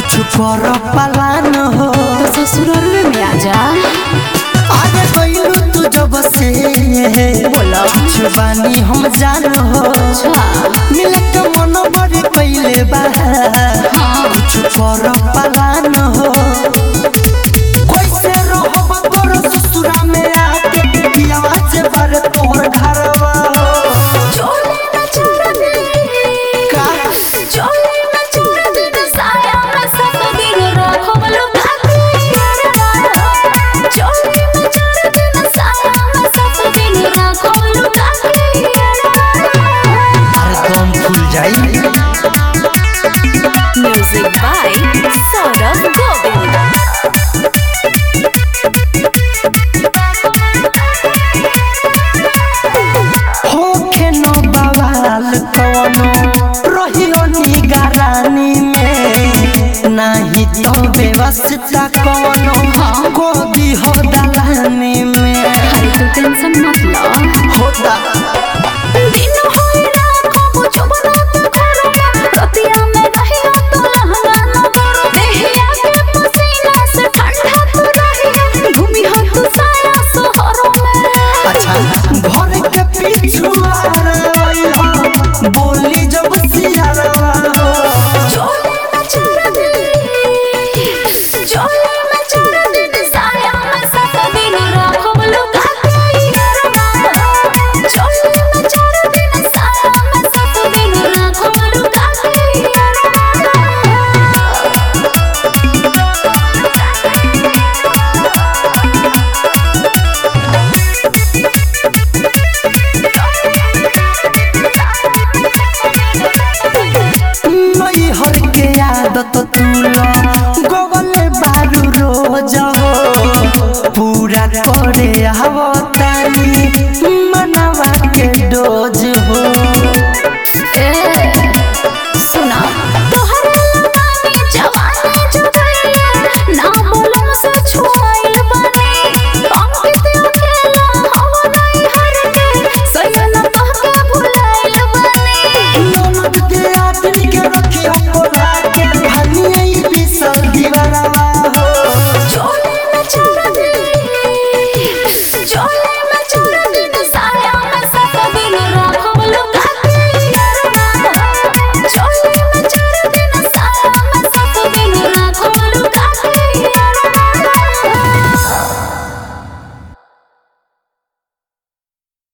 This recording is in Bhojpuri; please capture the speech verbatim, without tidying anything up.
कुछ कर पलान हो तो ससुराल में आजा। आगे गइलू तू जब से बोला कुछ बानी हम जान हो मिलक मन बड़ी पहले बा कुछ कर पलान हो कैसे रहब तोर ससुरा में आके पियावा से भर तोर घरवा चोले न छोड़ दे का चोले न छोड़ दे साया में सब दिन रखब लुका के चोले न छोड़ दे साया में सब दिन रखब लुका के अरे तुम फूल जाई म्यूजिक बाय सौरभ गोविंद। होखे नो बवाल कवनो रहियो निगरानी में नाही तो व्यवस्था कवनो गोदी हो दलानी